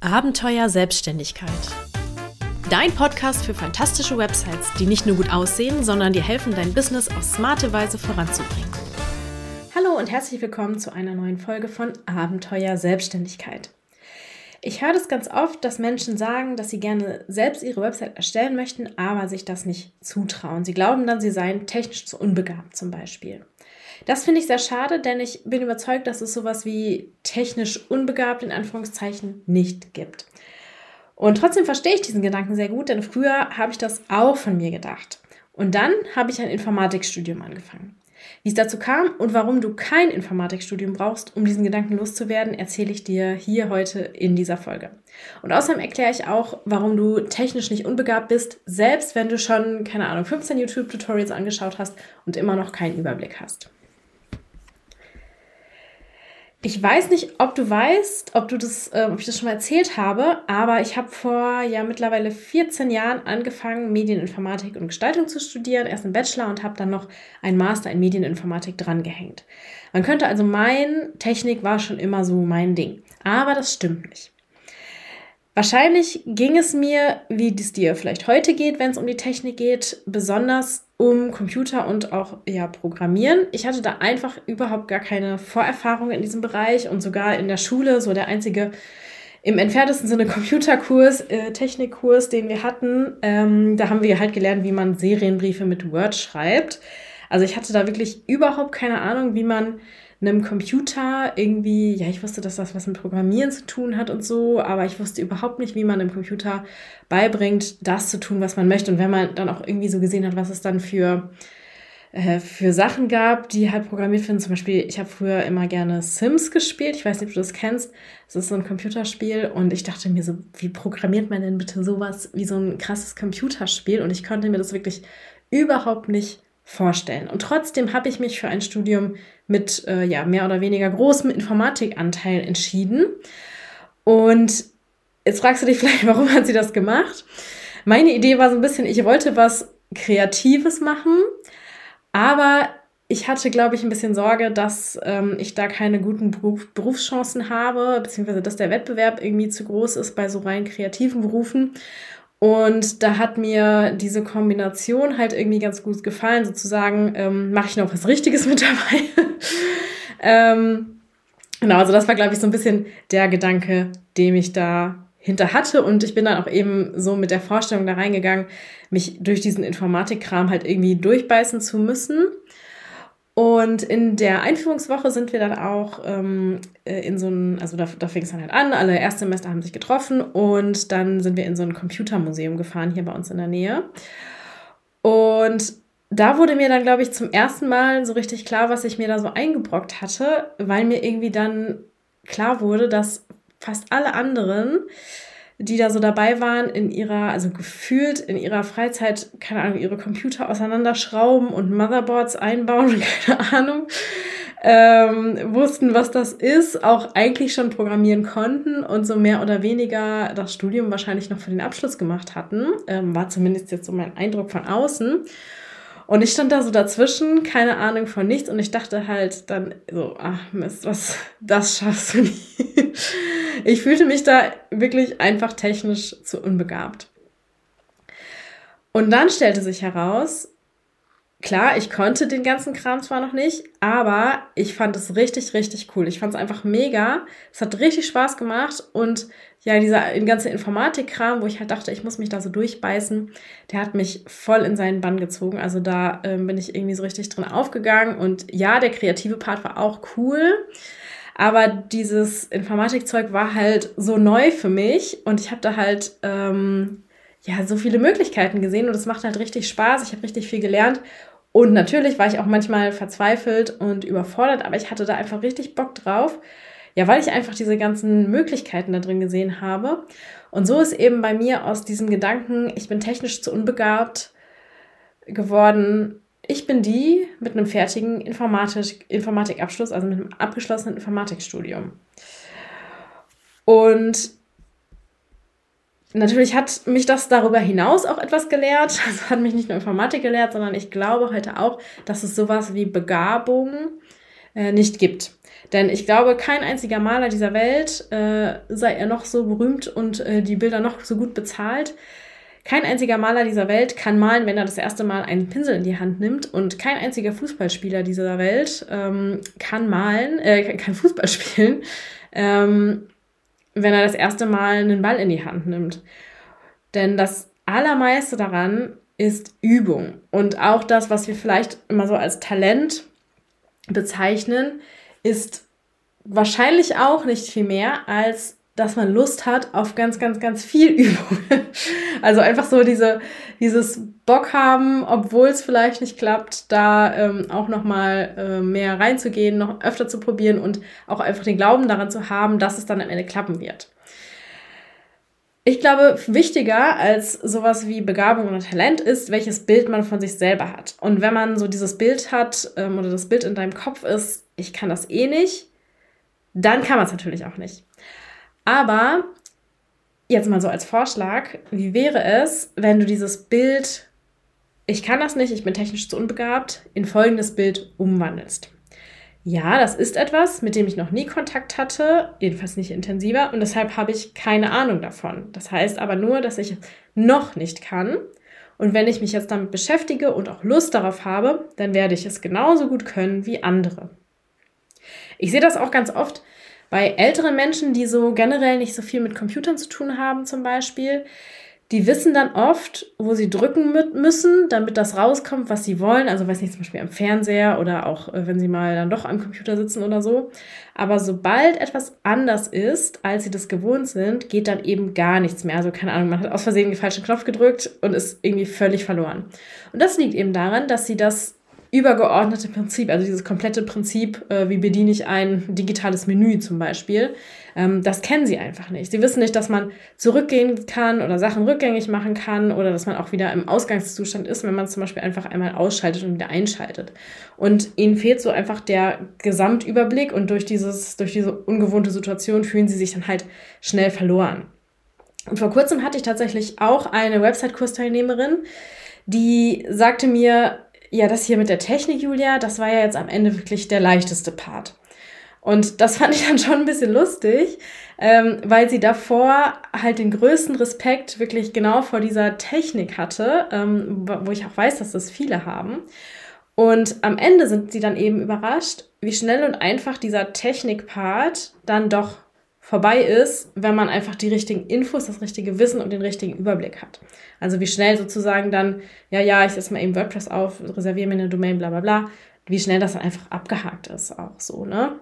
Abenteuer Selbstständigkeit. Dein Podcast für fantastische Websites, die nicht nur gut aussehen, sondern dir helfen, dein Business auf smarte Weise voranzubringen. Hallo und herzlich willkommen zu einer neuen Folge von Abenteuer Selbstständigkeit. Ich höre das ganz oft, dass Menschen sagen, dass sie gerne selbst ihre Website erstellen möchten, aber sich das nicht zutrauen. Sie glauben dann, sie seien technisch zu unbegabt zum Beispiel. Das finde ich sehr schade, denn ich bin überzeugt, dass es sowas wie technisch unbegabt in Anführungszeichen nicht gibt. Und trotzdem verstehe ich diesen Gedanken sehr gut, denn früher habe ich das auch von mir gedacht. Und dann habe ich ein Informatikstudium angefangen. Wie es dazu kam und warum du kein Informatikstudium brauchst, um diesen Gedanken loszuwerden, erzähle ich dir hier heute in dieser Folge. Und außerdem erkläre ich auch, warum du technisch nicht unbegabt bist, selbst wenn du schon, 15 YouTube-Tutorials angeschaut hast und immer noch keinen Überblick hast. Ich weiß nicht, ob du weißt, ob ich das schon mal erzählt habe, aber ich habe vor mittlerweile 14 Jahren angefangen, Medieninformatik und Gestaltung zu studieren, erst einen Bachelor und habe dann noch einen Master in Medieninformatik drangehängt. Man könnte also meinen, Technik war schon immer so mein Ding, aber das stimmt nicht. Wahrscheinlich ging es mir, wie es dir vielleicht heute geht, wenn es um die Technik geht, besonders um Computer und auch Programmieren. Ich hatte da einfach überhaupt gar keine Vorerfahrung in diesem Bereich und sogar in der Schule so der einzige im entferntesten Sinne Computerkurs, Technikkurs, den wir hatten. Da haben wir halt gelernt, wie man Serienbriefe mit Word schreibt. Also ich hatte da wirklich überhaupt keine Ahnung, wie man einem Computer irgendwie, ich wusste, dass das was mit Programmieren zu tun hat und so, aber ich wusste überhaupt nicht, wie man einem Computer beibringt, das zu tun, was man möchte. Und wenn man dann auch irgendwie so gesehen hat, was es dann für Sachen gab, die halt programmiert werden. Zum Beispiel, ich habe früher immer gerne Sims gespielt. Ich weiß nicht, ob du das kennst. Das ist so ein Computerspiel und ich dachte mir so, wie programmiert man denn bitte sowas wie so ein krasses Computerspiel? Und ich konnte mir das wirklich überhaupt nicht vorstellen. Und trotzdem habe ich mich für ein Studium mit mehr oder weniger großem Informatikanteil entschieden. Und jetzt fragst du dich vielleicht, warum hat sie das gemacht? Meine Idee war so ein bisschen, ich wollte was Kreatives machen, aber ich hatte, glaube ich, ein bisschen Sorge, dass ich da keine guten Berufschancen habe, beziehungsweise dass der Wettbewerb irgendwie zu groß ist bei so rein kreativen Berufen. Und da hat mir diese Kombination halt irgendwie ganz gut gefallen, sozusagen, mache ich noch was Richtiges mit dabei. Genau, also das war, glaube ich, so ein bisschen der Gedanke, den ich da hinter hatte. Und ich bin dann auch eben so mit der Vorstellung da reingegangen, mich durch diesen Informatikkram halt irgendwie durchbeißen zu müssen. Und in der Einführungswoche sind wir dann auch da fing es dann halt an, alle Erstsemester haben sich getroffen und dann sind wir in so ein Computermuseum gefahren, hier bei uns in der Nähe. Und da wurde mir dann, glaube ich, zum ersten Mal so richtig klar, was ich mir da so eingebrockt hatte, weil mir irgendwie dann klar wurde, dass fast alle anderen, die da so dabei waren, gefühlt in ihrer Freizeit, keine Ahnung, ihre Computer auseinanderschrauben und Motherboards einbauen und keine Ahnung, wussten, was das ist, auch eigentlich schon programmieren konnten und so mehr oder weniger das Studium wahrscheinlich noch für den Abschluss gemacht hatten. War zumindest jetzt so mein Eindruck von außen. Und ich stand da so dazwischen, keine Ahnung von nichts und ich dachte halt dann so, ach Mist, das schaffst du nicht. Ich fühlte mich da wirklich einfach technisch zu unbegabt. Und dann stellte sich heraus, klar, ich konnte den ganzen Kram zwar noch nicht, aber ich fand es richtig, richtig cool. Ich fand es einfach mega. Es hat richtig Spaß gemacht und dieser ganze Informatikkram, wo ich halt dachte, ich muss mich da so durchbeißen, der hat mich voll in seinen Bann gezogen. Also da bin ich irgendwie so richtig drin aufgegangen und ja, der kreative Part war auch cool, aber dieses Informatikzeug war halt so neu für mich und ich habe da halt so viele Möglichkeiten gesehen und es macht halt richtig Spaß. Ich habe richtig viel gelernt. Und natürlich war ich auch manchmal verzweifelt und überfordert, aber ich hatte da einfach richtig Bock drauf, weil ich einfach diese ganzen Möglichkeiten da drin gesehen habe. Und so ist eben bei mir aus diesem Gedanken, ich bin technisch zu unbegabt geworden, ich bin die mit einem fertigen Informatikabschluss, also mit einem abgeschlossenen Informatikstudium. Und natürlich hat mich das darüber hinaus auch etwas gelehrt. Also hat mich nicht nur Informatik gelehrt, sondern ich glaube heute auch, dass es sowas wie Begabung nicht gibt. Denn ich glaube, kein einziger Maler dieser Welt, sei er noch so berühmt und die Bilder noch so gut bezahlt, kein einziger Maler dieser Welt kann malen, wenn er das erste Mal einen Pinsel in die Hand nimmt. Und kein einziger Fußballspieler dieser Welt kann Fußball spielen, wenn er das erste Mal einen Ball in die Hand nimmt. Denn das Allermeiste daran ist Übung. Und auch das, was wir vielleicht immer so als Talent bezeichnen, ist wahrscheinlich auch nicht viel mehr, als dass man Lust hat auf ganz, ganz, ganz viel Übung. Also einfach so dieses Bock haben, obwohl es vielleicht nicht klappt, da auch nochmal mehr reinzugehen, noch öfter zu probieren und auch einfach den Glauben daran zu haben, dass es dann am Ende klappen wird. Ich glaube, wichtiger als sowas wie Begabung oder Talent ist, welches Bild man von sich selber hat. Und wenn man so dieses Bild hat oder das Bild in deinem Kopf ist, ich kann das eh nicht, dann kann man es natürlich auch nicht. Aber jetzt mal so als Vorschlag, wie wäre es, wenn du dieses Bild, ich kann das nicht, ich bin technisch zu unbegabt, in folgendes Bild umwandelst. Ja, das ist etwas, mit dem ich noch nie Kontakt hatte, jedenfalls nicht intensiver, und deshalb habe ich keine Ahnung davon. Das heißt aber nur, dass ich noch nicht kann. Und wenn ich mich jetzt damit beschäftige und auch Lust darauf habe, dann werde ich es genauso gut können wie andere. Ich sehe das auch ganz oft bei älteren Menschen, die so generell nicht so viel mit Computern zu tun haben zum Beispiel. Die wissen dann oft, wo sie drücken müssen, damit das rauskommt, was sie wollen. Also weiß nicht, zum Beispiel am Fernseher oder auch, wenn sie mal dann doch am Computer sitzen oder so. Aber sobald etwas anders ist, als sie das gewohnt sind, geht dann eben gar nichts mehr. Also keine Ahnung, man hat aus Versehen den falschen Knopf gedrückt und ist irgendwie völlig verloren. Und das liegt eben daran, dass sie das übergeordnete Prinzip, also dieses komplette Prinzip, wie bediene ich ein digitales Menü zum Beispiel, das kennen sie einfach nicht. Sie wissen nicht, dass man zurückgehen kann oder Sachen rückgängig machen kann oder dass man auch wieder im Ausgangszustand ist, wenn man zum Beispiel einfach einmal ausschaltet und wieder einschaltet. Und ihnen fehlt so einfach der Gesamtüberblick und durch diese ungewohnte Situation fühlen sie sich dann halt schnell verloren. Und vor kurzem hatte ich tatsächlich auch eine Website-Kursteilnehmerin, die sagte mir, ja, das hier mit der Technik, Julia, das war ja jetzt am Ende wirklich der leichteste Part. Und das fand ich dann schon ein bisschen lustig, weil sie davor halt den größten Respekt wirklich genau vor dieser Technik hatte, wo ich auch weiß, dass das viele haben. Und am Ende sind sie dann eben überrascht, wie schnell und einfach dieser Technik-Part dann doch vorbei ist, wenn man einfach die richtigen Infos, das richtige Wissen und den richtigen Überblick hat. Also wie schnell sozusagen dann, ich setze mal eben WordPress auf, reserviere mir eine Domain, bla bla bla, wie schnell das dann einfach abgehakt ist auch so, ne?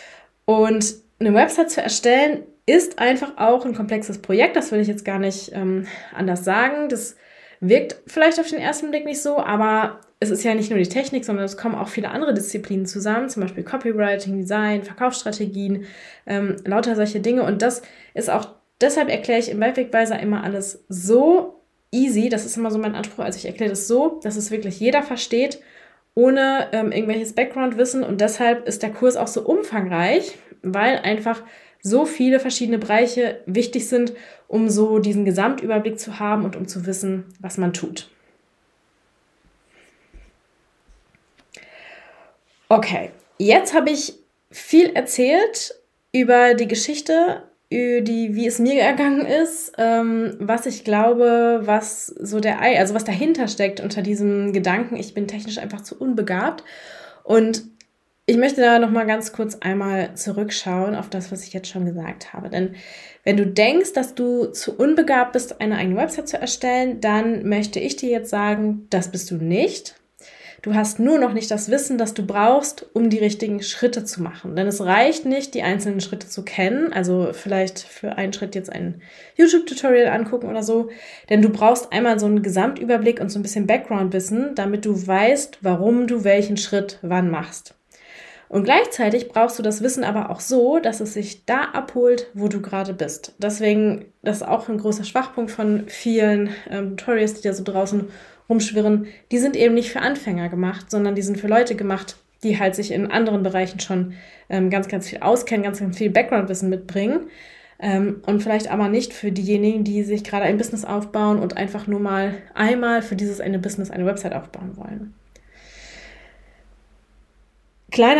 Und eine Website zu erstellen ist einfach auch ein komplexes Projekt, das will ich jetzt gar nicht anders sagen. Das wirkt vielleicht auf den ersten Blick nicht so, aber es ist ja nicht nur die Technik, sondern es kommen auch viele andere Disziplinen zusammen, zum Beispiel Copywriting, Design, Verkaufsstrategien, lauter solche Dinge. Und das ist auch, deshalb erkläre ich im Webwegweiser immer alles so easy, das ist immer so mein Anspruch, also ich erkläre das so, dass es wirklich jeder versteht, ohne irgendwelches Background-Wissen. Und deshalb ist der Kurs auch so umfangreich, weil einfach so viele verschiedene Bereiche wichtig sind, um so diesen Gesamtüberblick zu haben und um zu wissen, was man tut. Okay, jetzt habe ich viel erzählt über die Geschichte, wie es mir ergangen ist, was ich glaube, was so was dahinter steckt unter diesem Gedanken, ich bin technisch einfach zu unbegabt. Und ich möchte da nochmal ganz kurz einmal zurückschauen auf das, was ich jetzt schon gesagt habe. Denn wenn du denkst, dass du zu unbegabt bist, eine eigene Website zu erstellen, dann möchte ich dir jetzt sagen, das bist du nicht. Du hast nur noch nicht das Wissen, das du brauchst, um die richtigen Schritte zu machen. Denn es reicht nicht, die einzelnen Schritte zu kennen. Also vielleicht für einen Schritt jetzt ein YouTube-Tutorial angucken oder so. Denn du brauchst einmal so einen Gesamtüberblick und so ein bisschen Background-Wissen, damit du weißt, warum du welchen Schritt wann machst. Und gleichzeitig brauchst du das Wissen aber auch so, dass es sich da abholt, wo du gerade bist. Deswegen, das ist auch ein großer Schwachpunkt von vielen Tutorials, die da so draußen rumschwirren. Die sind eben nicht für Anfänger gemacht, sondern die sind für Leute gemacht, die halt sich in anderen Bereichen schon ganz, ganz viel auskennen, ganz, ganz viel Background-Wissen mitbringen. Und vielleicht aber nicht für diejenigen, die sich gerade ein Business aufbauen und einfach nur mal einmal für dieses eine Business eine Website aufbauen wollen. Kleiner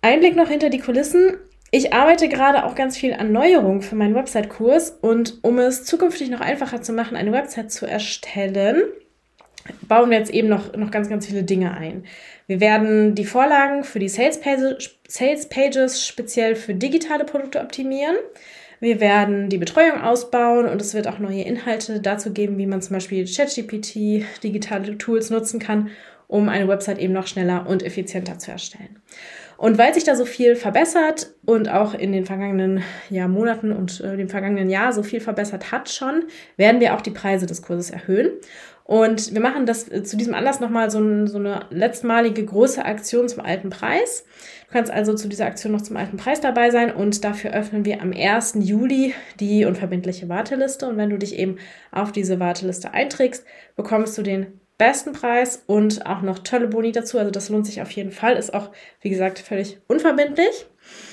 Einblick noch hinter die Kulissen. Ich arbeite gerade auch ganz viel an Neuerungen für meinen Website-Kurs und um es zukünftig noch einfacher zu machen, eine Website zu erstellen, bauen wir jetzt eben noch ganz, ganz viele Dinge ein. Wir werden die Vorlagen für die Sales Pages speziell für digitale Produkte optimieren. Wir werden die Betreuung ausbauen und es wird auch neue Inhalte dazu geben, wie man zum Beispiel ChatGPT, digitale Tools nutzen kann, um eine Website eben noch schneller und effizienter zu erstellen. Und weil sich da so viel verbessert und auch in den vergangenen Monaten und dem vergangenen Jahr so viel verbessert hat schon, werden wir auch die Preise des Kurses erhöhen. Und wir machen das zu diesem Anlass nochmal so eine letztmalige große Aktion zum alten Preis. Du kannst also zu dieser Aktion noch zum alten Preis dabei sein und dafür öffnen wir am 1. Juli die unverbindliche Warteliste. Und wenn du dich eben auf diese Warteliste einträgst, bekommst du den besten Preis und auch noch tolle Boni dazu. Also das lohnt sich auf jeden Fall. Ist auch, wie gesagt, völlig unverbindlich.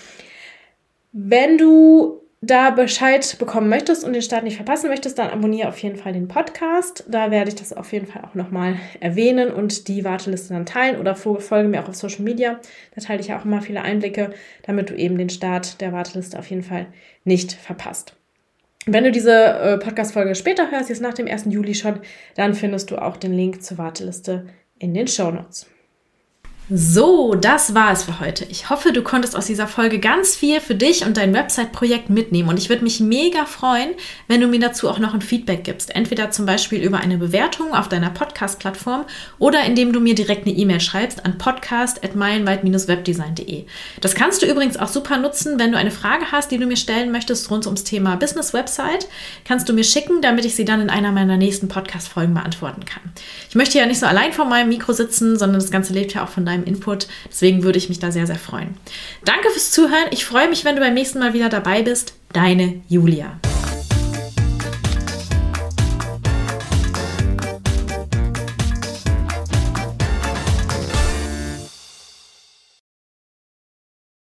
Wenn du da Bescheid bekommen möchtest und den Start nicht verpassen möchtest, dann abonniere auf jeden Fall den Podcast. Da werde ich das auf jeden Fall auch nochmal erwähnen und die Warteliste dann teilen oder folge mir auch auf Social Media. Da teile ich ja auch immer viele Einblicke, damit du eben den Start der Warteliste auf jeden Fall nicht verpasst. Wenn du diese Podcast-Folge später hörst, jetzt nach dem 1. Juli schon, dann findest du auch den Link zur Warteliste in den Shownotes. So, das war es für heute. Ich hoffe, du konntest aus dieser Folge ganz viel für dich und dein Website-Projekt mitnehmen. Und ich würde mich mega freuen, wenn du mir dazu auch noch ein Feedback gibst. Entweder zum Beispiel über eine Bewertung auf deiner Podcast-Plattform oder indem du mir direkt eine E-Mail schreibst an podcast@meilenweit-webdesign.de. Das kannst du übrigens auch super nutzen, wenn du eine Frage hast, die du mir stellen möchtest rund ums Thema Business-Website. Kannst du mir schicken, damit ich sie dann in einer meiner nächsten Podcast-Folgen beantworten kann. Ich möchte ja nicht so allein vor meinem Mikro sitzen, sondern das Ganze lebt ja auch von deinem Input. Deswegen würde ich mich da sehr, sehr freuen. Danke fürs Zuhören. Ich freue mich, wenn du beim nächsten Mal wieder dabei bist. Deine Julia.